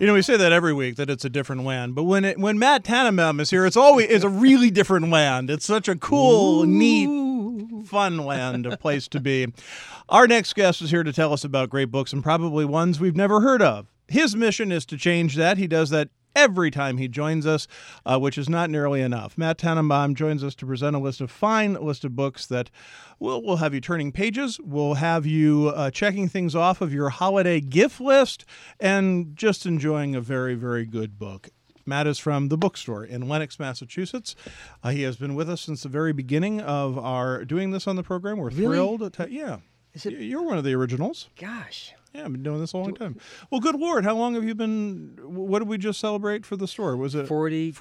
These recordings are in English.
We say that every week that it's a different land, but when Matt Tannenbaum is here, it's a really different land. It's such a cool, neat, fun land, a place to be. Our next guest is here to tell us about great books and probably ones we've never heard of. His mission is to change that. He does that every time he joins us, which is not nearly enough. Matt Tannenbaum joins us to present a fine list of books that we'll have you turning pages. We'll have you checking things off of your holiday gift list and just enjoying a very, very good book. Matt is from The Bookstore in Lenox, Massachusetts. He has been with us since the very beginning of our doing this on the program. We're thrilled. Yeah. You're one of the originals. Gosh. Yeah, I've been doing this a long time. Well, good Lord, how long have you been, what did we just celebrate for the store? Was it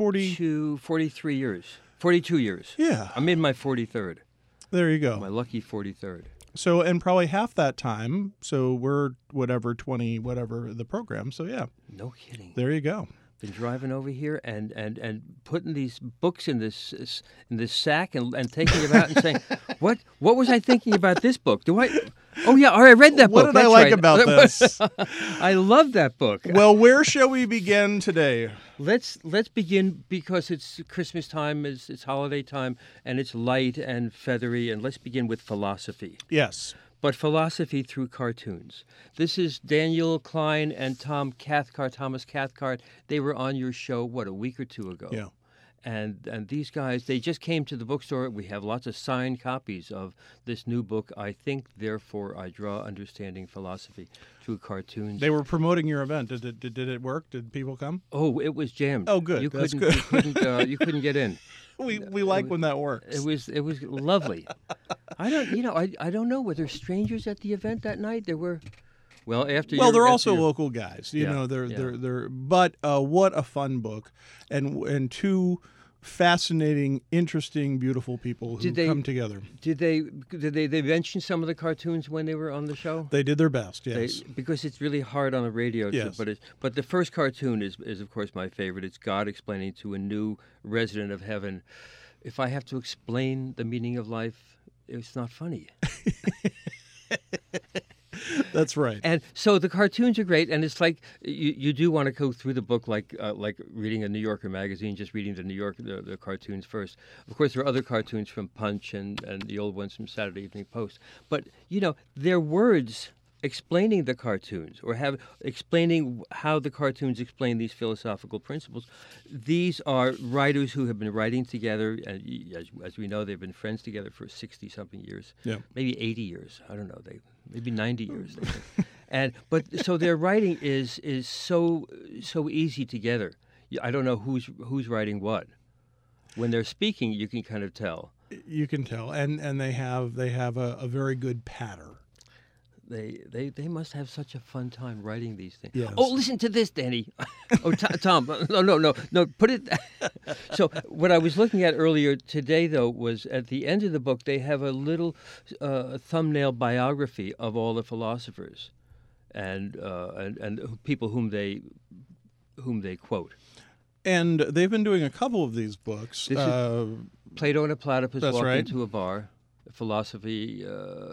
43 years. 42 years. Yeah. I'm in my 43rd. There you go. My lucky 43rd. So, and probably half that time, so we're 20, the program, so yeah. No kidding. There you go. Been driving over here and putting these books in this sack and taking them out and saying, what was I thinking about this book? Oh yeah, I read that book. What did I like about this? I love that book. Well, where shall we begin today? Let's begin because it's Christmas time, it's holiday time, and it's light and feathery, and let's begin with philosophy. Yes. But philosophy through cartoons. This is Daniel Klein and Thomas Cathcart. They were on your show, a week or two ago? Yeah. And these guys, they just came to the bookstore. We have lots of signed copies of this new book, I Think, Therefore I Draw, Understanding Philosophy Through Cartoons. They were promoting your event. Did it work? Did people come? Oh, it was jammed. Oh, good. That's good. You couldn't get in. We like when that works. It was lovely. I don't know. Were there strangers at the event that night? There were. Well, they're also local guys. But what a fun book, and two fascinating, interesting, beautiful people who come together. Did they mention some of the cartoons when they were on the show? They did their best, yes. Because it's really hard on the radio. Yes. But the first cartoon is of course my favorite. It's God explaining to a new resident of heaven, if I have to explain the meaning of life, it's not funny. That's right. And so the cartoons are great, and it's like you do want to go through the book like reading a New Yorker magazine, just reading the cartoons first. Of course, there are other cartoons from Punch and the old ones from Saturday Evening Post. But, they're words explaining the cartoons or explaining how the cartoons explain these philosophical principles. These are writers who have been writing together, and as we know, they've been friends together for 60-something years, maybe 80 years. I don't know. Maybe 90 years. So their writing is so easy together. I don't know who's writing what. When they're speaking, you can kind of tell. You can tell, and they have a very good patter. They must have such a fun time writing these things. Yes. Oh, listen to this, Danny. Tom. No. Put it. So what I was looking at earlier today, though, was at the end of the book they have a little thumbnail biography of all the philosophers, and people whom they quote. And they've been doing a couple of these books. This is Plato and a platypus walk right. into a bar. Philosophy.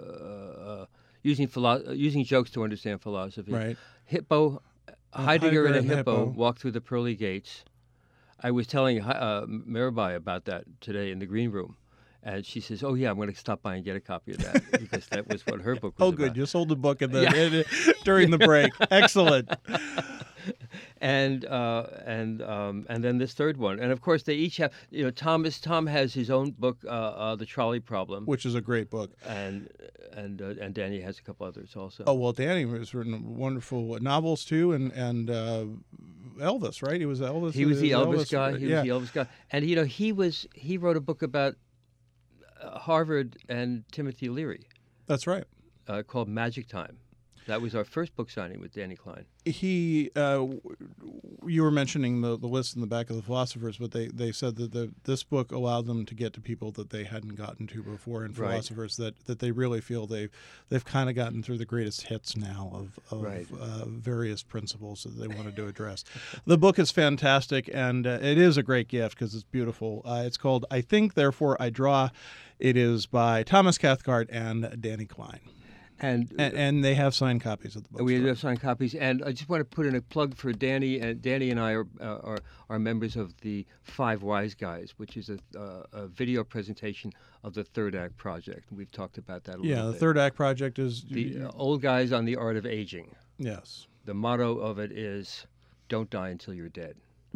Using jokes to understand philosophy. Right. Hippo, Heidegger and a hippo walk through the pearly gates. I was telling Mirabai about that today in the green room, and she says, "Oh yeah, I'm going to stop by and get a copy of that because that was what her book was about." Oh, good. You sold the book during the break. Excellent. And then this third one, and of course they each have. Tom has his own book, The Trolley Problem, which is a great book, and Danny has a couple others also. Oh well, Danny has written wonderful novels too, and Elvis, right? He was Elvis. He was the Elvis guy. He was the Elvis guy, and he wrote a book about Harvard and Timothy Leary. That's right. Called Magic Time. That was our first book signing with Danny Klein. You were mentioning the list in the back of the philosophers, but they said that this book allowed them to get to people that they hadn't gotten to before, and philosophers that they really feel they've kind of gotten through the greatest hits now of various principles that they wanted to address. The book is fantastic, and it is a great gift because it's beautiful. It's called I Think, Therefore I Draw. It is by Thomas Cathcart and Danny Klein. And they have signed copies of the book. We do have signed copies, and I just want to put in a plug for Danny. And Danny and I are members of the Five Wise Guys, which is a video presentation of the Third Act Project. We've talked about that a little bit. Yeah, the Third Act Project is the Old Guys on the Art of Aging. Yes. The motto of it is, "Don't die until you're dead."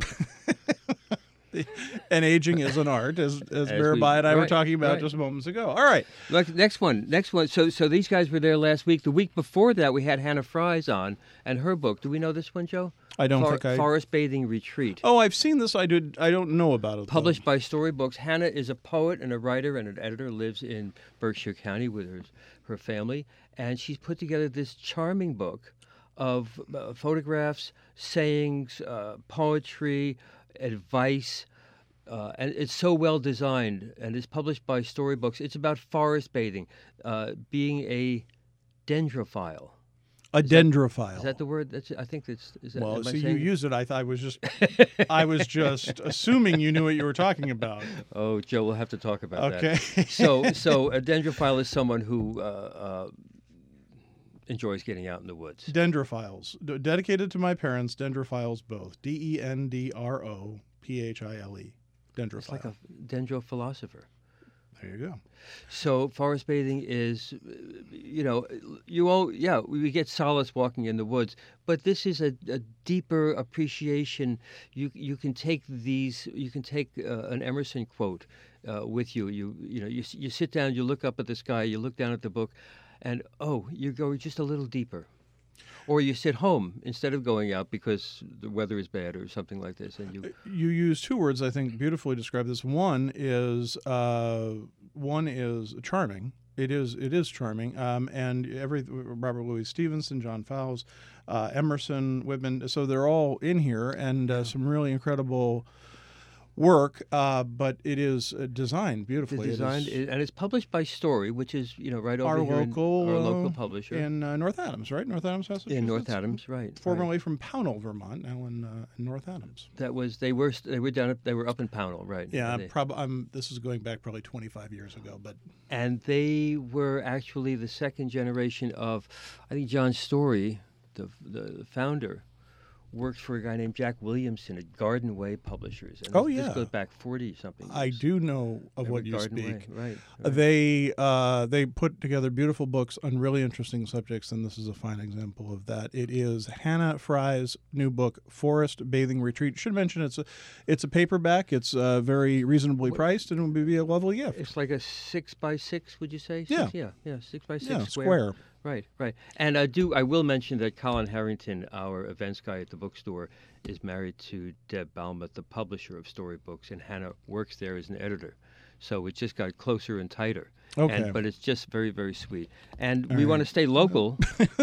And aging is an art, as Mirabai and I were talking about just moments ago. All right. Next one. So these guys were there last week. The week before that, we had Hannah Fries on, and her book. Do we know this one, Joe? I don't think I... Forest Bathing Retreat. Oh, I've seen this. I don't know about it. Published by Storybooks. Hannah is a poet and a writer and an editor, lives in Berkshire County with her family, and she's put together this charming book of photographs, sayings, poetry, advice, and it's so well designed, and it's published by Storybooks. It's about forest bathing, being a dendrophile. Dendrophile. Is that the word? I think that's. Is that, well, see, you used it. I was just assuming you knew what you were talking about. Oh, Joe, we'll have to talk about that. Okay. So a dendrophile is someone who enjoys getting out in the woods. Dendrophiles, dedicated to my parents. Dendrophiles, both. Dendrophile. Dendrophile. It's like a dendrophilosopher. There you go. So forest bathing is, we get solace walking in the woods, but this is a deeper appreciation. You can take an Emerson quote with you. You sit down, you look up at the sky, you look down at the book, and you go just a little deeper. Or you sit home instead of going out because the weather is bad or something like this. And you use two words I think beautifully describe this. One is charming. It is charming. And Robert Louis Stevenson, John Fowles, Emerson, Whitman. So they're all in here, and some really incredible work, but it is designed beautifully. And it's published by Story, which is right over our here, local, our local publisher in North Adams, right? North Adams, Massachusetts. In North Adams, right? Formerly from Pownell, Vermont, now in North Adams. They were up in Pownell, right? Yeah, this is going back probably 25 years ago, but and they were actually the second generation of, I think, John Story, the founder, worked for a guy named Jack Williamson at Garden Way Publishers. And this goes back 40-something years. I do know of what you Garden speak. Way. Right. They put together beautiful books on really interesting subjects, and this is a fine example of that. It is Hannah Fry's new book, Forest Bathing Retreat. Should mention it's a paperback. It's very reasonably priced, and it would be a lovely gift. It's like a 6x6, would you say? Yeah. 6x6 square. Right. And I will mention that Colin Harrington, our events guy at the bookstore, is married to Deb Balmuth, the publisher of Storybooks, and Hannah works there as an editor. So it just got closer and tighter. Okay. But it's just very, very sweet. And we want to stay local.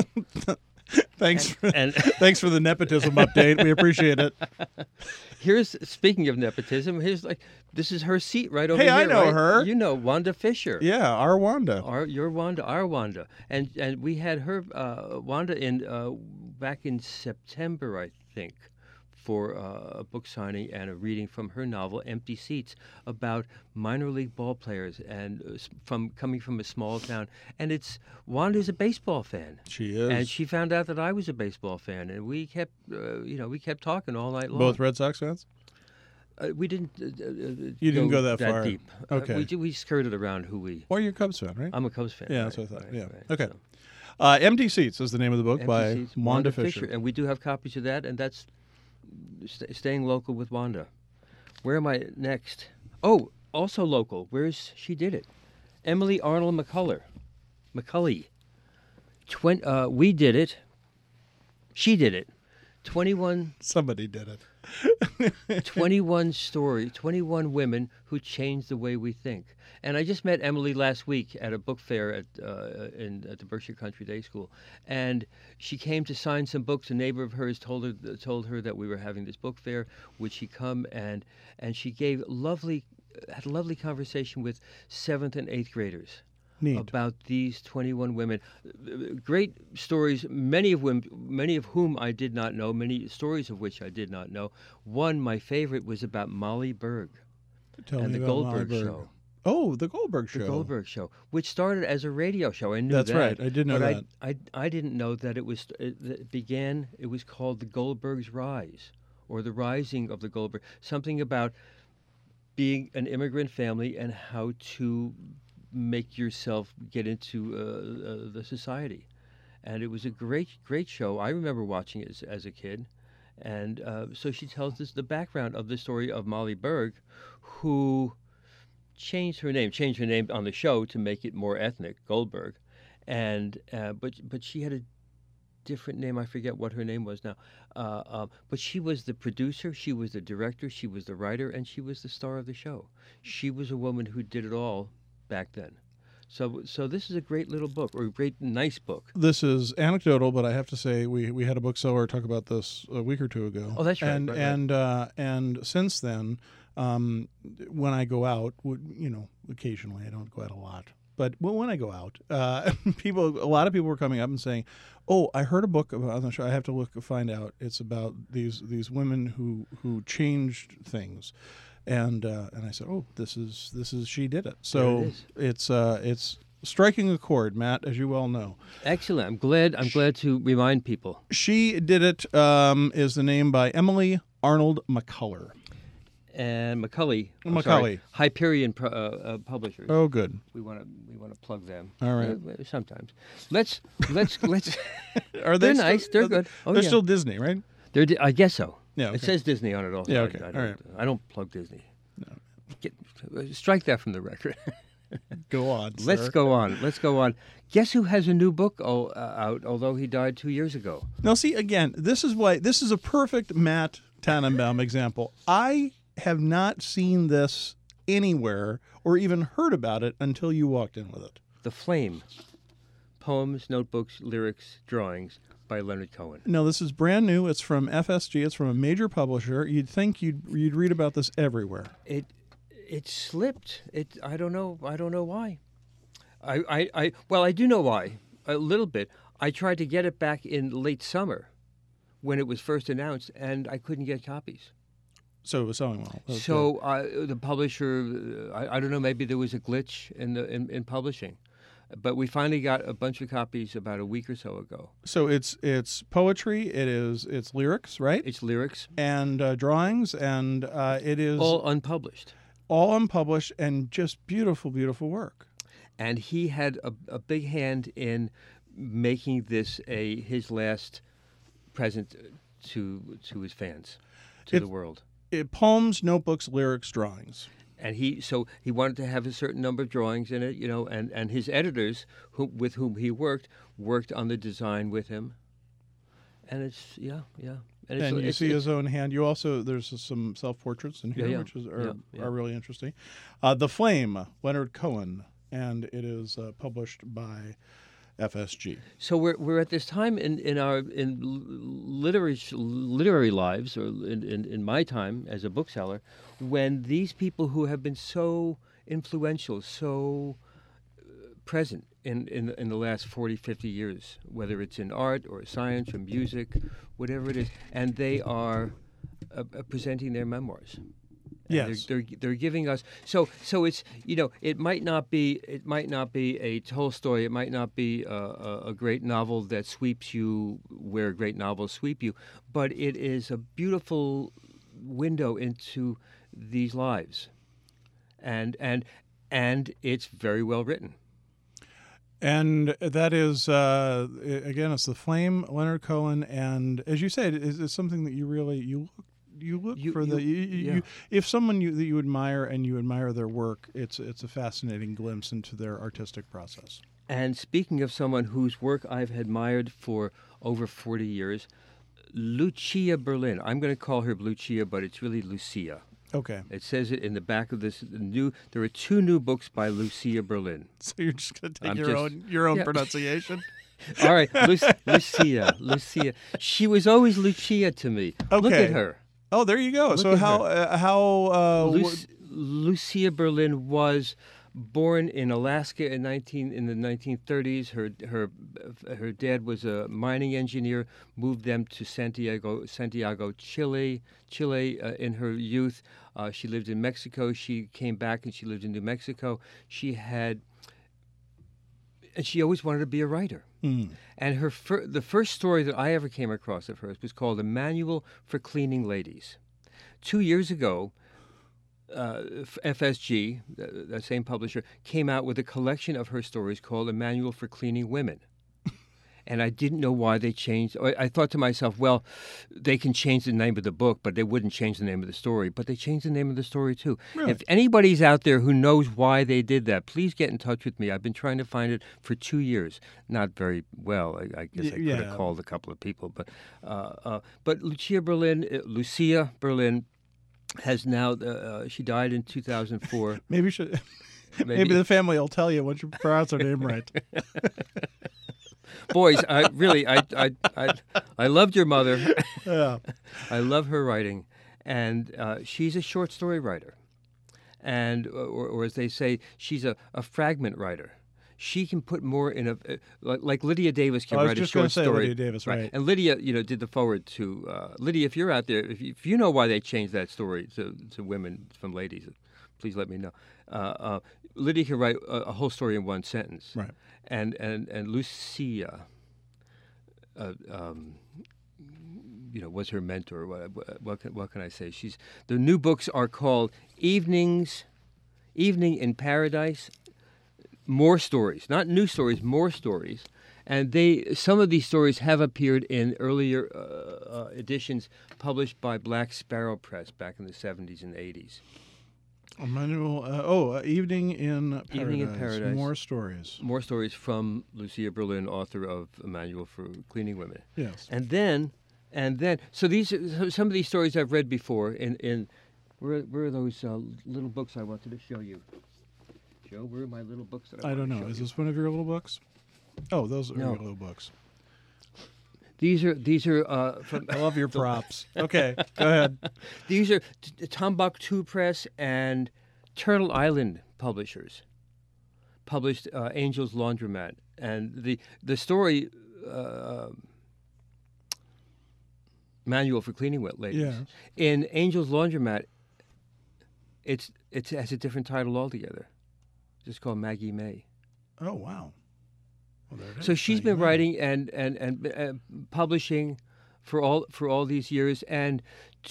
Thanks for the nepotism update. We appreciate it. Speaking of nepotism, this is her seat right over here. Hey, I know right? her. You know Wanda Fisher. Yeah, our Wanda. Your Wanda, our Wanda. And we had her, Wanda, back in September, I think, for a book signing and a reading from her novel, Empty Seats, about minor league ball players and coming from a small town. And Wanda's a baseball fan. She is. And she found out that I was a baseball fan, and we kept talking all night long. Both Red Sox fans? We didn't. You didn't go that far. Deep. Okay. We skirted around who we. Well, you're a Cubs fan, right? I'm a Cubs fan. Yeah, that's what I thought. Right, yeah. Right, okay. So. Empty Seats is the name of the book by Seats, Wanda Fisher. And we do have copies of that, and that's staying local with Wanda. Where am I next? Oh, also local. She did it? Emily Arnold McCulley. We did it. She did it. 21. Somebody did it. 21 women who changed the way we think. And I just met Emily last week at a book fair at the Berkshire Country Day School, and she came to sign some books. A neighbor of hers told her that we were having this book fair. Would she come? And she had a lovely conversation with 7th and 8th graders. Neat. About these 21 women. Great stories, many of whom I did not know, many stories of which I did not know. One, my favorite, was about Molly Berg and the Goldberg Show. Oh, the Goldberg The Show. Goldberg Show, which started as a radio show. I knew That's that. right. I did know but that. I didn't know that it was it began. It was called the Goldberg's Rise, or the Rising of the Goldberg. Something about being an immigrant family and how to make yourself get into the society. And it was a great show. I remember watching it as a kid. And so she tells us the background of the story of Molly Berg, who changed her name on the show to make it more ethnic, Goldberg, and but she had a different name. I forget what her name was now. But she was the producer, she was the director, she was the writer, and she was the star of the show. She was a woman who did it all back then. So this is a great little book, or a great nice book. This is anecdotal, but I have to say we had a bookseller talk about this a week or two ago. Oh, that's right. And since then, when I go out, occasionally I don't go out a lot, but when I go out, a lot of people were coming up and saying, "Oh, I heard a book about on the show. I have to find out. It's about these women who changed things." And I said, "Oh, this is she did it." So it's striking a chord, Matt, as you well know. Excellent. I'm glad to remind people. She did it. Is the name by Emily Arnold McCullough. And McCulley. Hyperion Publishers. Oh, good. We want to plug them. All right. Sometimes. Let's. Are they're nice. They're good. Oh, they're still Disney, right? I guess so. Yeah. Okay. It says Disney on it also. Yeah. Okay. All right. I don't plug Disney. No. Strike that from the record. Go on. Sir. Let's go on. Guess who has a new book out? Although he died 2 years ago. Now, see again. This is a perfect Matt Tannenbaum example. I have not seen this anywhere or even heard about it until you walked in with it. The Flame. Poems, notebooks, lyrics, drawings by Leonard Cohen. No, this is brand new. It's from FSG. It's from a major publisher. You'd think you'd read about this everywhere. It slipped. I don't know why. I do know why. A little bit. I tried to get it back in late summer when it was first announced, and I couldn't get copies. So it was selling well. The publisher, I don't know, maybe there was a glitch in publishing, but we finally got a bunch of copies about a week or so ago. So it's poetry. It's lyrics, right? It's lyrics and drawings, and it is all unpublished. All unpublished, and just beautiful, beautiful work. And he had a big hand in making this his last present to his fans, to the world. Poems, notebooks, lyrics, drawings. And he wanted to have a certain number of drawings in it, and his editors, with whom he worked on the design with him. And it's And you see his own hand. You also there's some self-portraits in here, which are really interesting. The Flame, Leonard Cohen, and it is published by FSG. So we're at this time in our literary lives, or in my time as a bookseller, when these people who have been so influential, so present in the last 40, 50 years, whether it's in art or science or music, whatever it is, and they are presenting their memoirs. Yes, they're giving us so it's it might not be a Tolstoy, it might not be a great novel that sweeps you where great novels sweep you, but it is a beautiful window into these lives, and it's very well written. And that is, again, it's The Flame, Leonard Cohen, and as you said, it's something that you really look for. If someone that you admire and you admire their work, it's a fascinating glimpse into their artistic process. And speaking of someone whose work I've admired for over 40 years, Lucia Berlin. I'm going to call her Lucia, but it's really Lucia. Okay. It says it in the back of this there are 2 new books by Lucia Berlin. So you're just going to take your own pronunciation? All right, Lucia. She was always Lucia to me. Okay. Look at her. Oh, there you go. So how Lucia Berlin was born in Alaska in the 1930s. Her dad was a mining engineer. Moved them to Santiago, Chile. In her youth, she lived in Mexico. She came back and she lived in New Mexico. And she always wanted to be a writer. Mm. And the first story that I ever came across of hers was called A Manual for Cleaning Ladies. 2 years ago, FSG, that same publisher, came out with a collection of her stories called A Manual for Cleaning Women. And I didn't know why they changed. I thought to myself, well, they can change the name of the book, but they wouldn't change the name of the story. But they changed the name of the story, too. Really? If anybody's out there who knows why they did that, please get in touch with me. I've been trying to find it for 2 years. Not very well. I guess I could have called a couple of people. But Lucia Berlin has now, she died in 2004. Maybe the family will tell you once you pronounce her name right. Boys, I loved your mother. Yeah. I love her writing, and she's a short story writer, and or as they say, she's a fragment writer. She can put more in like Lydia Davis can write a short story. Lydia Davis, right? And Lydia, did the forward to Lydia. If you're out there, if you know why they changed that story to women from ladies, please let me know. Lydia can write a whole story in one sentence, Right? And Lucia, was her mentor. What can I say? The new books are called Evening in Paradise. More stories, not new stories, more stories, and some of these stories have appeared in earlier editions published by Black Sparrow Press back in the 70s and 80s. Evening in Paradise. Evening in Paradise. More stories. More stories from Lucia Berlin, author of A Manual for Cleaning Women. Yes. And then, so some of these stories I've read before. Where are those little books I wanted to show you? Joe, where are my little books that I don't know. Is this one of your little books? Oh, those are your little books. These are from. I love your props. Okay, go ahead. These are Tombouctou Press and Turtle Island publishers. Published Angel's Laundromat, and the story Manual for Cleaning Ladies. Yes. In Angel's Laundromat, it has a different title altogether. It's called Maggie May. Oh wow! Well, there it is. So she's been writing and publishing for all these years, and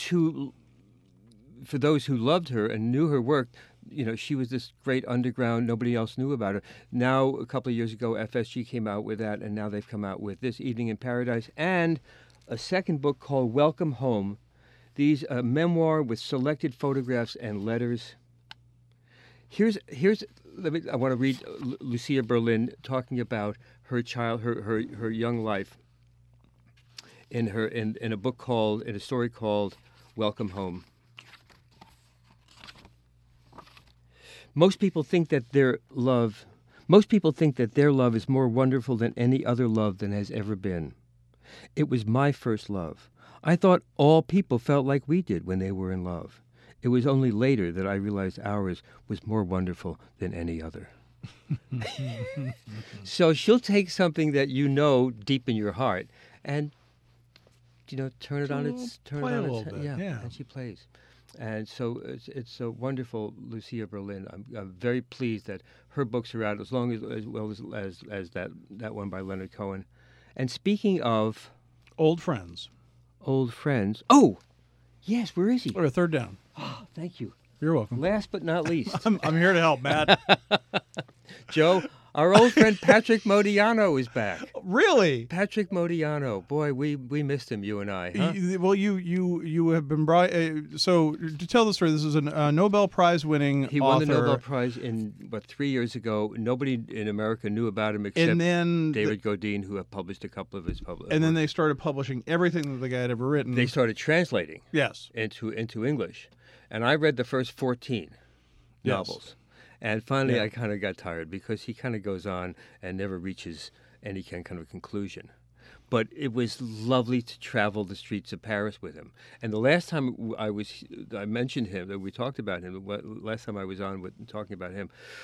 for those who loved her and knew her work, she was this great underground. Nobody else knew about her. Now, a couple of years ago, FSG came out with that, and now they've come out with this Evening in Paradise and a second book called Welcome Home. These a memoir with selected photographs and letters. I want to read Lucia Berlin talking about her young life in a story called Welcome Home. Most people think that their love is more wonderful than any other love that has ever been. It was my first love. I thought all people felt like we did when they were in love. It was only later that I realized ours was more wonderful than any other. So she'll take something that deep in your heart and turn it on its head. Yeah, and she plays. And so it's a wonderful Lucia Berlin. I'm very pleased that her books are out as well as that one by Leonard Cohen. And speaking of old friends. Oh, yes. Where is he? Or third down. Oh, thank you. You're welcome. Last but not least. I'm here to help, Matt. Joe, our old friend Patrick Modiano is back. Really? Patrick Modiano. Boy, we missed him, you and I. Huh? Well, you have been brought. So to tell the story, this is a Nobel Prize winning author. He won the Nobel Prize 3 years ago. Nobody in America knew about him except David Godine, who had published a couple of his publications. And then they started publishing everything that the guy had ever written. They started translating. Yes. Into English. And I read the first 14 novels. And finally, I kind of got tired because he kind of goes on and never reaches any kind of conclusion. But it was lovely to travel the streets of Paris with him. And the last time I mentioned him, that we talked about him, last time I was on talking about him,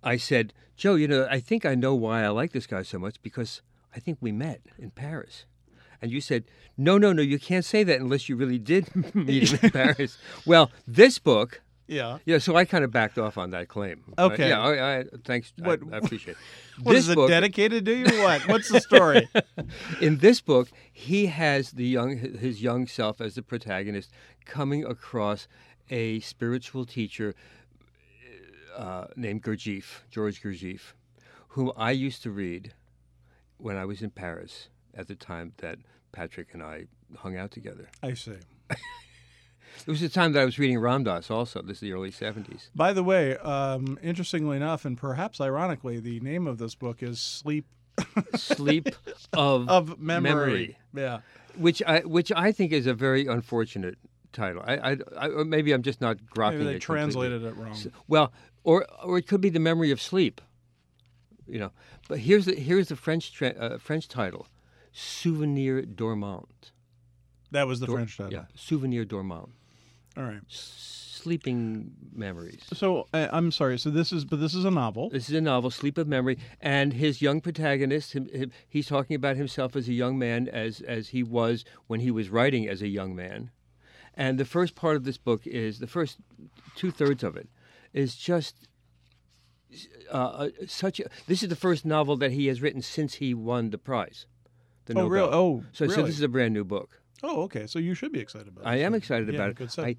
I said, Joe, I think I know why I like this guy so much, because I think we met in Paris. And you said, no, you can't say that unless you really did meet him in Paris. Well, this book, Yeah. so I kind of backed off on that claim. Okay. Thanks. I appreciate it. What is it, dedicated to you? What? What's the story? In this book, he has his young self as the protagonist coming across a spiritual teacher named George Gurdjieff, whom I used to read when I was in Paris at the time that Patrick and I hung out together. I see. It was the time that I was reading Ram Dass also. This is the early 70s. By the way, interestingly enough, and perhaps ironically, the name of this book is Sleep of Memory. Yeah. Which I think is a very unfortunate title. Or maybe I'm just not grokking it. Maybe they translated it wrong. Well, or it could be the memory of sleep. But here's the French title, Souvenir dormant. That was the French title. Yeah, Souvenir dormant. All right. Sleeping memories. So I'm sorry. So this is a novel. This is a novel, Sleep of Memory, and his young protagonist. He's talking about himself as a young man, as he was when he was writing as a young man. And the first part of this book is the first 2/3 of it is just This is the first novel that he has written since he won the prize. The Nobel. Really? Oh, so really? this is a brand new book. Oh, okay. So you should be excited about it. I am excited about it. Good stuff.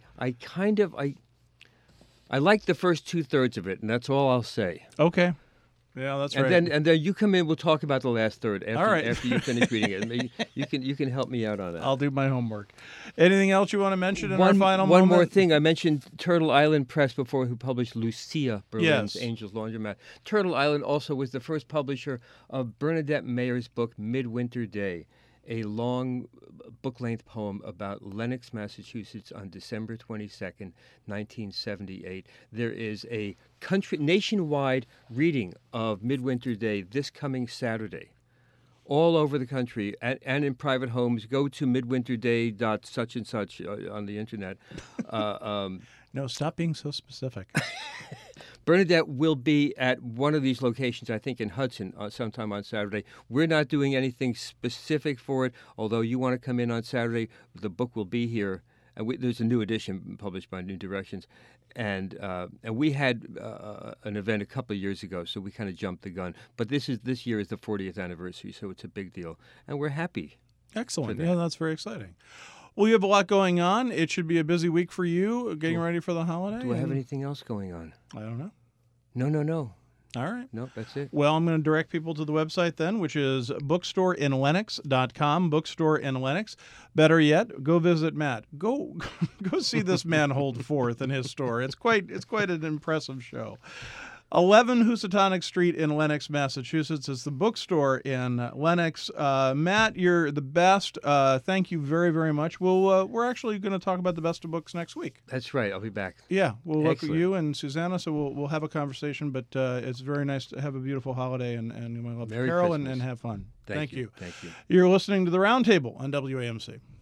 I like the first 2/3 of it, and that's all I'll say. Okay. Yeah, that's right. And then you come in. We'll talk about the last third after, all right. after you finish reading it. Maybe you can help me out on that. I'll do my homework. Anything else you want to mention in our final one moment? more thing. I mentioned Turtle Island Press before, who published Lucia Berlin's Yes. Angel's Laundromat. Turtle Island also was the first publisher of Bernadette Mayer's book Midwinter Day, a long book-length poem about Lenox, Massachusetts on December 22nd, 1978. There is a nationwide reading of Midwinter Day this coming Saturday, all over the country and in private homes. Go to midwinterday.such and such on the internet. No, stop being so specific. Bernadette will be at one of these locations, I think in Hudson, sometime on Saturday. We're not doing anything specific for it, although you want to come in on Saturday, the book will be here. There's a new edition published by New Directions. And we had an event a couple of years ago, so we kind of jumped the gun. But this year is the 40th anniversary, so it's a big deal. And we're happy. Excellent. Yeah, that's very exciting. Well, you have a lot going on. It should be a busy week for you, getting ready for the holiday. Do I have anything else going on? I don't know. No. All right. Nope, that's it. Well, I'm going to direct people to the website then, which is bookstoreinnlenox.com, bookstore in Lenox. Better yet, go visit Matt. Go see this man hold forth in his store. It's quite an impressive show. 11 Housatonic Street in Lenox, Massachusetts is the bookstore in Lenox. Matt, you're the best. Thank you very, very much. We're actually going to talk about the best of books next week. That's right. I'll be back. Yeah, we'll look at Excellent. you and Susanna, so we'll have a conversation. But it's very nice to have a beautiful holiday and we love Merry Carol Christmas. and have fun. Thank you. Thank you. You're listening to the Roundtable on WAMC.